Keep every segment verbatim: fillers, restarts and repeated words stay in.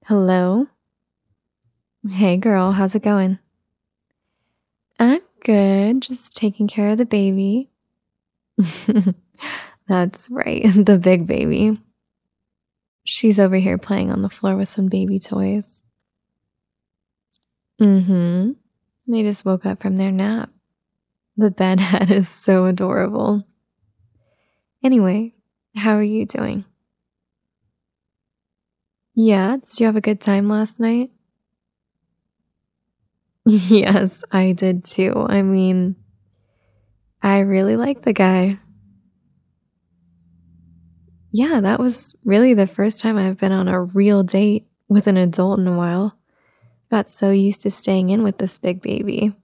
Hello. Hey girl, how's it going? I'm good, just taking care of the baby. That's right, the big baby. She's over here playing on the floor with some baby toys. Mm-hmm. They just woke up from their nap. The bedhead is so adorable. Anyway, how are you doing? Yeah, did you have a good time last night? Yes, I did too. I mean, I really like the guy. Yeah, that was really the first time I've been on a real date with an adult in a while. Got so used to staying in with this big baby.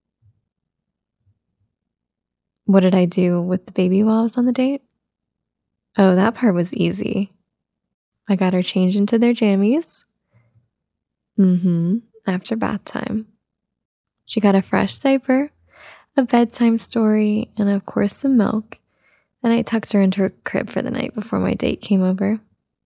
What did I do with the baby while I was on the date? Oh, that part was easy. I got her changed into their jammies. Mm-hmm. After bath time. She got a fresh diaper, a bedtime story, and of course some milk. Then I tucked her into her crib for the night before my date came over.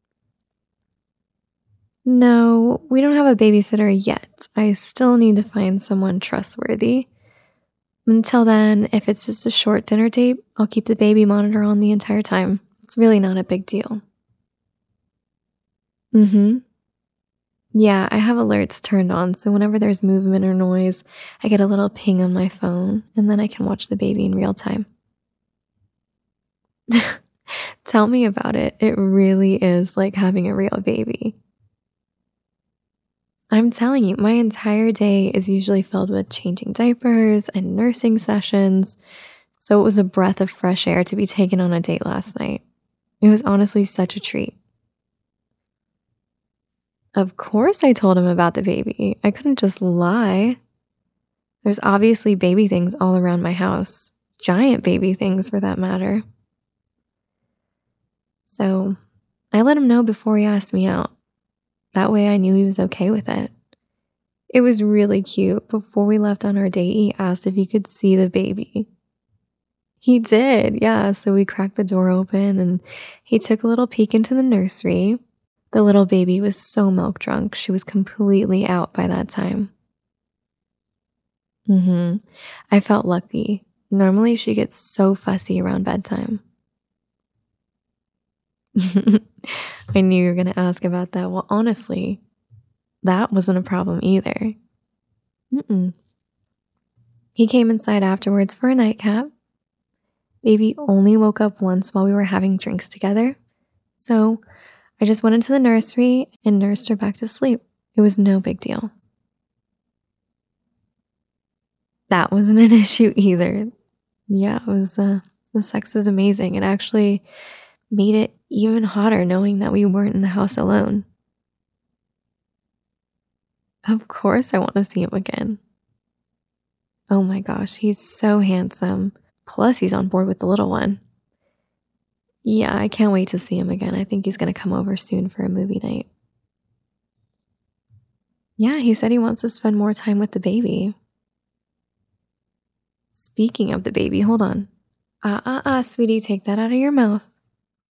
No, we don't have a babysitter yet. I still need to find someone trustworthy. Until then, if it's just a short dinner date, I'll keep the baby monitor on the entire time. It's really not a big deal. Mm-hmm. Yeah, I have alerts turned on, so whenever there's movement or noise, I get a little ping on my phone, and then I can watch the baby in real time. Tell me about it. It really is like having a real baby. I'm telling you, my entire day is usually filled with changing diapers and nursing sessions, so it was a breath of fresh air to be taken on a date last night. It was honestly such a treat. Of course, I told him about the baby. I couldn't just lie. There's obviously baby things all around my house, giant baby things for that matter. So I let him know before he asked me out. That way I knew he was okay with it. It was really cute. Before we left on our date, he asked if he could see the baby. He did, yeah. So we cracked the door open and he took a little peek into the nursery. The little baby was so milk drunk. She was completely out by that time. Mm-hmm. I felt lucky. Normally she gets so fussy around bedtime. I knew you were going to ask about that. Well, honestly, that wasn't a problem either. Mm-mm. He came inside afterwards for a nightcap. Baby only woke up once while we were having drinks together. So I just went into the nursery and nursed her back to sleep. It was no big deal. That wasn't an issue either. Yeah, it was, uh, the sex was amazing. It actually made it even hotter knowing that we weren't in the house alone. Of course I want to see him again. Oh my gosh, he's so handsome. Plus he's on board with the little one. Yeah, I can't wait to see him again. I think he's going to come over soon for a movie night. Yeah, he said he wants to spend more time with the baby. Speaking of the baby, hold on. Ah, ah, ah, sweetie, take that out of your mouth.